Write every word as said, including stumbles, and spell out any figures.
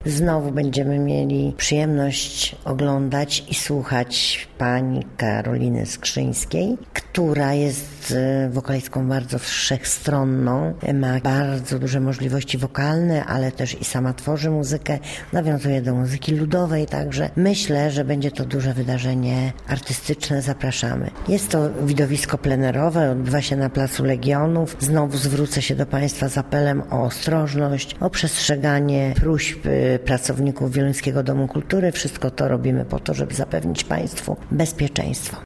znowu będziemy mieli przyjemność oglądać i słuchać pani Karoliny Skrzyńskiej, która jest wokalistką bardzo wszechstronną, ma bardzo duże możliwości wokalne, ale też i sama tworzy muzykę, nawiązuje do muzyki ludowej, także myślę, że będzie to duże wydarzenie artystyczne. Zapraszamy. Jest to widowisko plenerowe, odbywa się na Placu Legionów. Znowu zwrócę się do Państwa z apelem o ostrożność, o przestrzeganie próśb pracowników Wieluńskiego Domu Kultury. Wszystko to robimy po to, żeby zapewnić Państwu bezpieczeństwo.